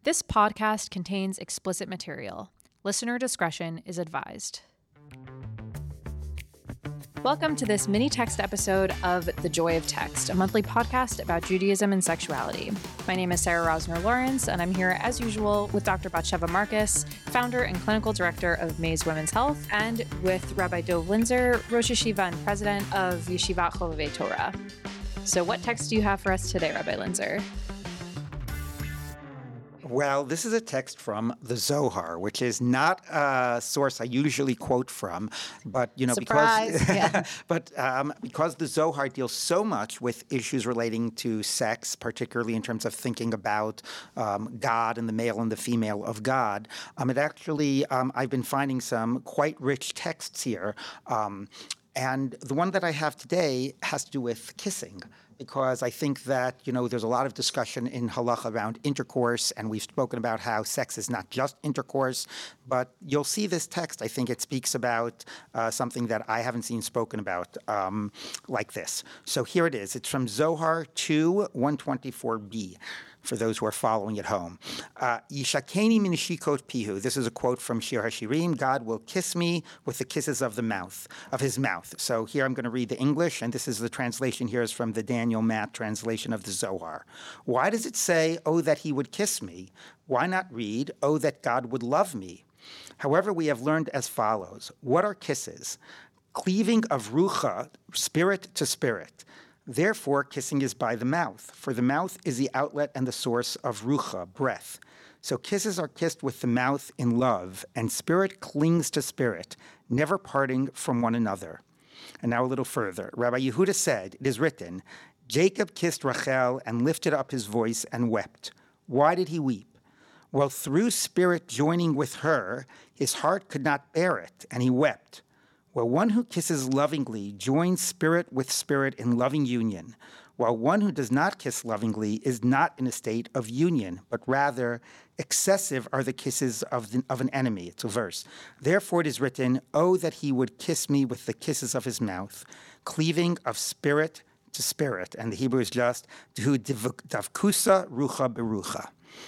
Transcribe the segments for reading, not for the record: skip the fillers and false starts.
This podcast contains explicit material. Listener discretion is advised. Welcome to this mini text episode of The Joy of Text, a monthly podcast about Judaism and sexuality. My name is Sarah Rosner Lawrence, and I'm here as usual with Dr. Batsheva Marcus, founder and clinical director of Maze Women's Health, and with Rabbi Dov Linzer, Rosh Yeshiva and president of Yeshivat Chovevei Torah. So what text do you have for us today, Rabbi Linzer? Well, this is a text from the Zohar, which is not a source I usually quote from, but Surprise. because the Zohar deals so much with issues relating to sex, particularly in terms of thinking about God and the male and the female of God, it actually I've been finding some quite rich texts here, and the one that I have today has to do with kissing. Because I think that, there's a lot of discussion in halacha around intercourse, and we've spoken about how sex is not just intercourse, but you'll see this text, I think it speaks about something that I haven't seen spoken about like this. So here it is. It's from Zohar 2, 124b. For those who are following at home. Yishakeni minishikot pihu. This is a quote from Shir HaShirim. God will kiss me with the kisses of his mouth. So here I'm going to read the English, and this is the translation here is from the Daniel Matt translation of the Zohar. Why does it say, oh, that he would kiss me? Why not read, oh, that God would love me? However, we have learned as follows. What are kisses? Cleaving of rucha, spirit to spirit. Therefore, kissing is by the mouth, for the mouth is the outlet and the source of rucha, breath. So kisses are kissed with the mouth in love, and spirit clings to spirit, never parting from one another. And now a little further. Rabbi Yehuda said, it is written, Jacob kissed Rachel and lifted up his voice and wept. Why did he weep? Well, through spirit joining with her, his heart could not bear it, and he wept. Well, one who kisses lovingly joins spirit with spirit in loving union, while one who does not kiss lovingly is not in a state of union, but rather excessive are the kisses of an enemy. It's a verse. Therefore it is written, oh, that he would kiss me with the kisses of his mouth, cleaving of spirit to spirit. And the Hebrew is just, davkusa rucha berucha.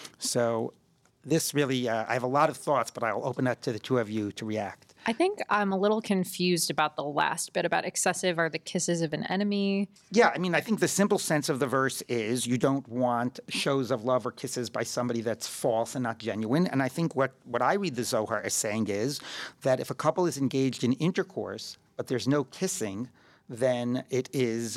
So this really, I have a lot of thoughts, but I'll open that to the two of you to react. I think I'm a little confused about the last bit about excessive are the kisses of an enemy. Yeah, I think the simple sense of the verse is you don't want shows of love or kisses by somebody that's false and not genuine. And I think what I read the Zohar as saying is that if a couple is engaged in intercourse, but there's no kissing, then it is,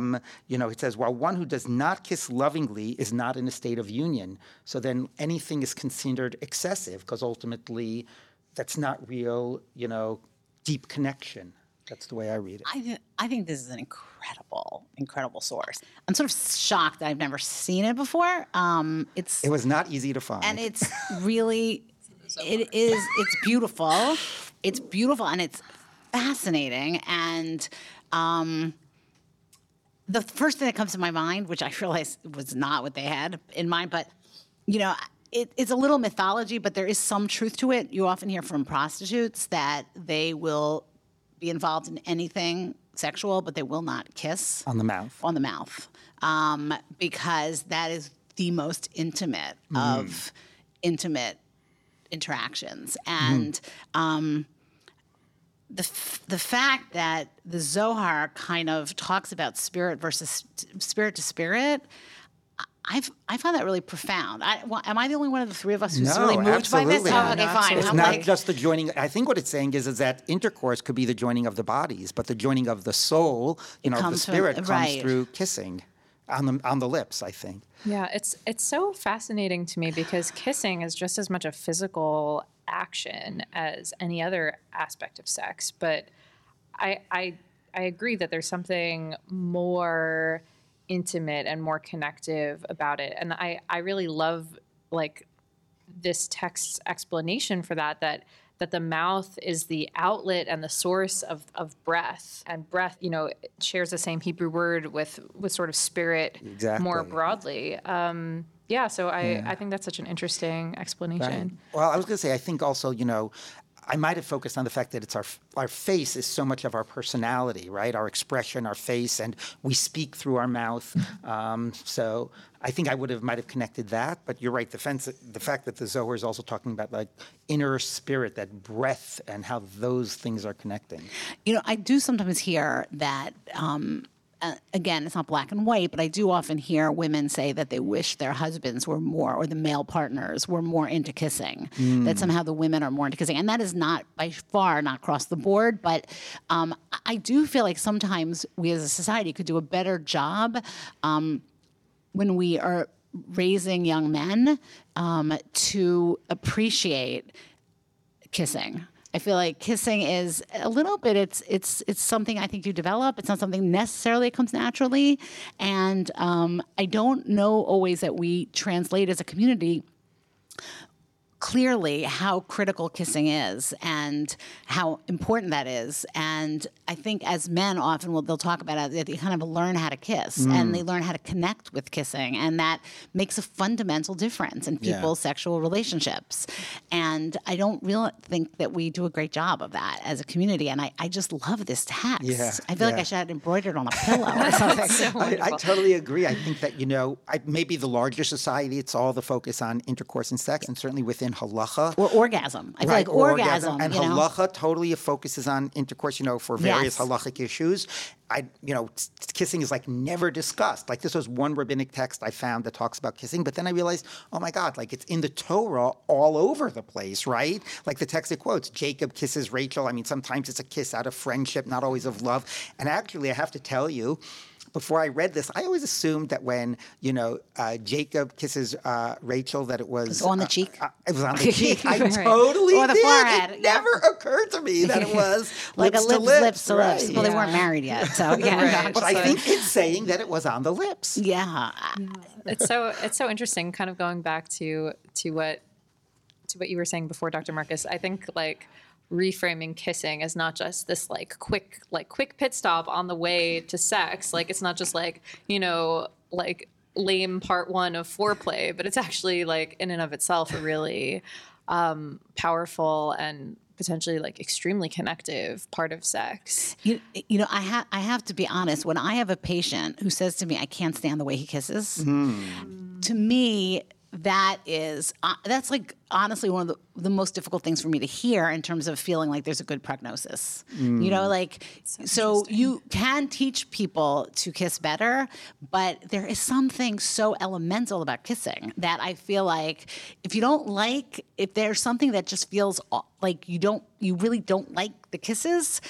it says, while one who does not kiss lovingly is not in a state of union. So then anything is considered excessive because ultimately that's not real, deep connection. That's the way I read it. I think this is an incredible source. I'm sort of shocked that I've never seen it before. It was not easy to find. And it's really, it's beautiful. It's beautiful and it's fascinating. And the first thing that comes to my mind, which I realize was not what they had in mind, but, it's a little mythology, but there is some truth to it. You often hear from prostitutes that they will be involved in anything sexual, but they will not kiss. On the mouth. Because that is the most intimate of intimate interactions. And the fact that the Zohar kind of talks about spirit versus spirit to spirit, I found that really profound. Am I the only one of the three of us who's really moved by this? Oh, okay, fine. It's not just the joining. I think what it's saying is that intercourse could be the joining of the bodies, but the joining of the soul, the spirit comes through kissing on the lips, I think. Yeah, it's so fascinating to me because kissing is just as much a physical action as any other aspect of sex. But I agree that there's something more intimate and more connective about it. And I really love this text's explanation for that the mouth is the outlet and the source of breath. And breath, shares the same Hebrew word with sort of spirit more broadly. So I think that's such an interesting explanation. Right. Well, I was going to say, I think also, I might have focused on the fact that it's our face is so much of our personality, right? Our expression, our face, and we speak through our mouth. So I think I might have connected that, but you're right. The fact that the Zohar is also talking about like inner spirit, that breath, and how those things are connecting. I do sometimes hear that. Again, it's not black and white, but I do often hear women say that they wish their husbands were more, or the male partners were more into kissing, that somehow the women are more into kissing. And that is not, by far, not across the board. But I do feel like sometimes we as a society could do a better job when we are raising young men to appreciate kissing. I feel like kissing is a little bit, it's something I think you develop. It's not something necessarily that comes naturally. And I don't know always that we translate as a community clearly how critical kissing is and how important that is. And I think as men often they'll talk about it, they kind of learn how to kiss and they learn how to connect with kissing. And that makes a fundamental difference in people's sexual relationships. And I don't really think that we do a great job of that as a community. And I just love this text. Yeah, I feel like I should have it embroidered on a pillow or something. I totally agree. I think that, maybe the larger society, it's all the focus on intercourse and sex, and certainly within halacha. Or orgasm. I feel like orgasm. And halacha totally focuses on intercourse, for various halachic issues. Kissing is like never discussed. Like this was one rabbinic text I found that talks about kissing, but then I realized, oh my God, like it's in the Torah all over the place, right? Like the text it quotes, Jacob kisses Rachel. I mean, sometimes it's a kiss out of friendship, not always of love. And actually, I have to tell you, before I read this, I always assumed that when, Jacob kisses Rachel, that it was on the cheek. It was on the cheek. I Right. totally Or the did. forehead. It never occurred to me that it was Like lips a to lips to lips. right. Well, they weren't married yet, so yeah. Right. But I think it's saying that it was on the lips. Yeah. It's so interesting, kind of going back to what you were saying before, Dr. Marcus. I think like reframing kissing as not just this quick pit stop on the way to sex. Like it's not just like lame part one of foreplay, but it's actually like in and of itself a really powerful and potentially extremely connective part of sex. I have to be honest. When I have a patient who says to me, "I can't stand the way he kisses," to me, that's honestly one of the most difficult things for me to hear in terms of feeling like there's a good prognosis. So you can teach people to kiss better, but there is something so elemental about kissing that I feel like if there's something that just feels like you really don't like the kisses,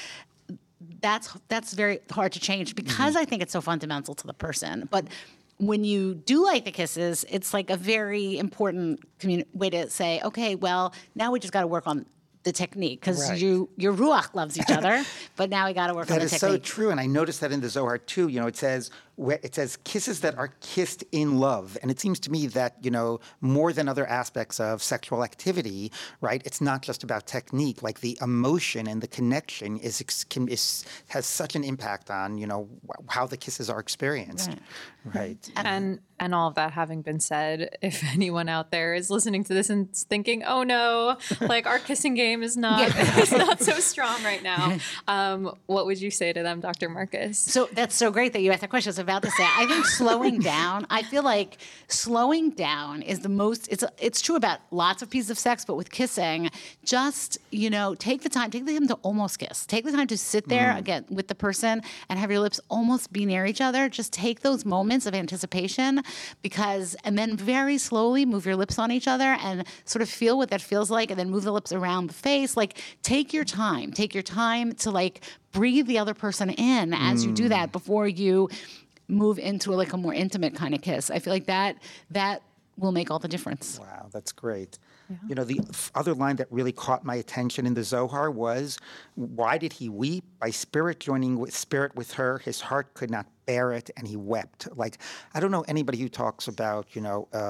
that's very hard to change because I think it's so fundamental to the person. But when you do like the kisses, it's like a very important way to say, okay, well, now we just got to work on the technique because your ruach loves each other, but now we got to work on the technique. That is so true, and I noticed that in the Zohar too. It says kisses that are kissed in love, and it seems to me that more than other aspects of sexual activity, right? It's not just about technique. Like the emotion and the connection has such an impact on how the kisses are experienced, right? And all of that having been said, if anyone out there is listening to this and thinking, "Oh no, our kissing game is not is not so strong right now," what would you say to them, Dr. Marcus? So that's so great that you asked that question. I was about to say, I think slowing down. I feel like slowing down is the most. It's true about lots of pieces of sex, but with kissing, just take the time to almost kiss. Take the time to sit there again with the person and have your lips almost be near each other. Just take those moments of anticipation. And then very slowly move your lips on each other and sort of feel what that feels like, and then move the lips around the face. Take your time to breathe the other person in as you do that before you move into a more intimate kind of kiss. I feel like that will make all the difference. Wow, that's great. Yeah. The other line that really caught my attention in the Zohar was, "Why did he weep? By spirit joining with spirit with her, his heart could not bear it, and he wept." I don't know anybody who talks about,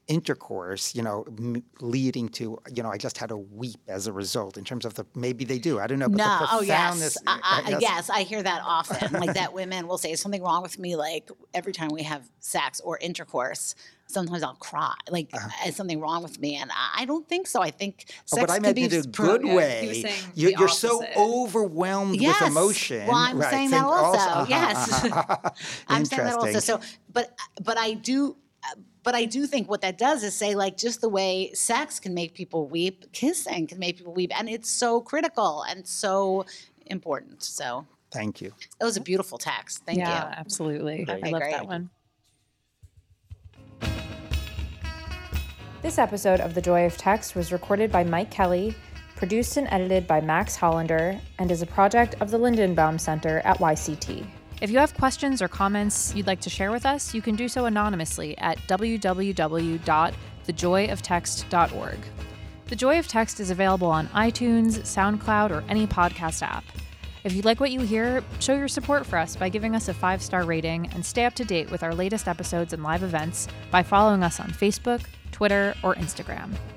intercourse, leading to, I just had to weep as a result in terms of maybe they do. I don't know. But No, the profoundness. yes, I hear that often. Like that women will say, "Is something wrong with me?" Like every time we have sex or intercourse, sometimes I'll cry. Like, is something wrong with me? And I don't think so. I think sex but I can meant be in a good way. You're so overwhelmed with emotion. Well, I'm saying that also. Yes, I'm saying that also. Interesting. So, but I do. But I do think what that does is say, like, just the way sex can make people weep, kissing can make people weep. And it's so critical and so important. So thank you. It was a beautiful text. Thank you. Yeah, absolutely. Okay, I love great. that one. This episode of The Joy of Text was recorded by Mike Kelly, produced and edited by Max Hollander, and is a project of the Lindenbaum Center at YCT. If you have questions or comments you'd like to share with us, you can do so anonymously at www.thejoyoftext.org. The Joy of Text is available on iTunes, SoundCloud, or any podcast app. If you like what you hear, show your support for us by giving us a 5-star rating and stay up to date with our latest episodes and live events by following us on Facebook, Twitter, or Instagram.